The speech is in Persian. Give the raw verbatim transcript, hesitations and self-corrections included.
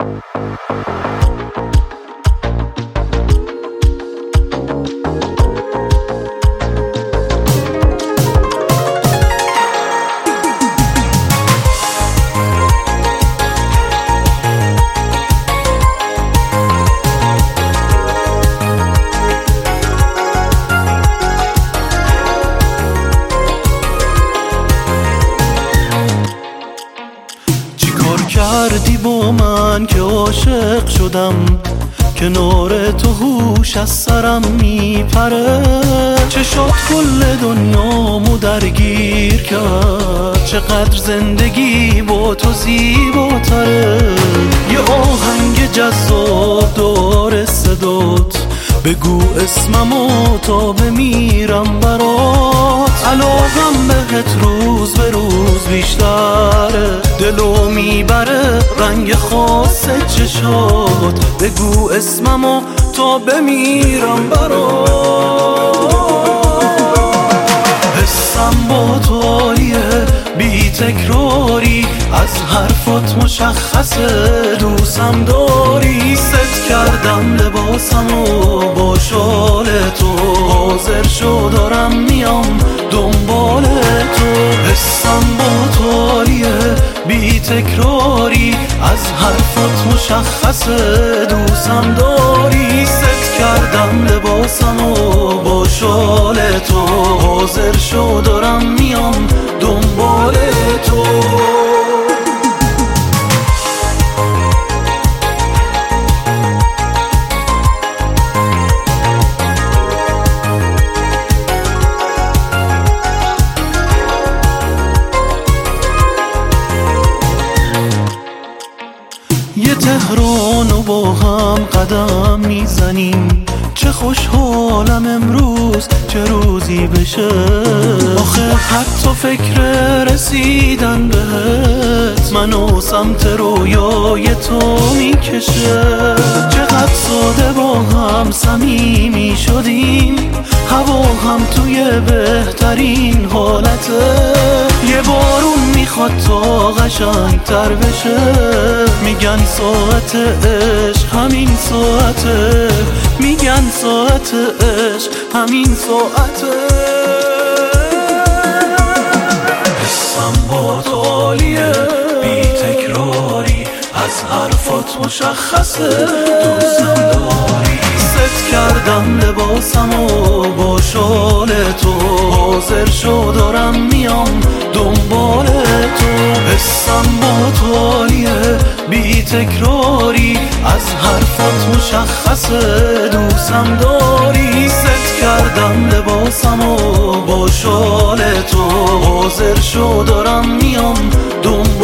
کردی با من که عاشق شدم، کنار تو هوش از سرم میپره. چه شد کل دنیامو درگیر کرد، چقدر زندگی با تو زیباتره. یه آهنگ جذاب داره صدات، بگو اسممو تا بمیرم برات. علاقم بهت روز به روز بیشتره، دلو میبره رنگ خاص چشات. بگو اسممو تا بمیرم برات. حسم با تو عالیه بی تکراری، از حرفات مشخصه دوستم داری. ست کردم لباسمو با شال تو، حاضر شو دارم میام دنبال تو. حسم با تو عالیه بی تکراری، از حرفات مشخصه دوستم داری. ست کردم لباسمو با شال تو، حاضر شو دارم میام دنبال تو. یه تهرانو با هم قدم میزنیم، چه خوشحالم امروز چه روزی بشه. آخه حتی فکر رسیدن بهت منو سمت رویای تو میکشه. چقدر ساده با هم صمیمی شدیم، هوا هم توی بهترین حالته. یه بارون میخواد تا قشنگ تر بشه، میگن ساعت عشق همین ساعته. میگن ساعت عشق همین ساعته. حسم با تو عالیه بی تکراری، از حرفات مشخصه دوستم داری. ست کردم لباسمو با شال تو، حاضر شو دارم میام دنبال تو. حسم با تو عالیه بی تکراری، از حرفات مشخصه دوستم داری. ست کردم لباسمو با شال تو، حاضر شو دارم میام دنبال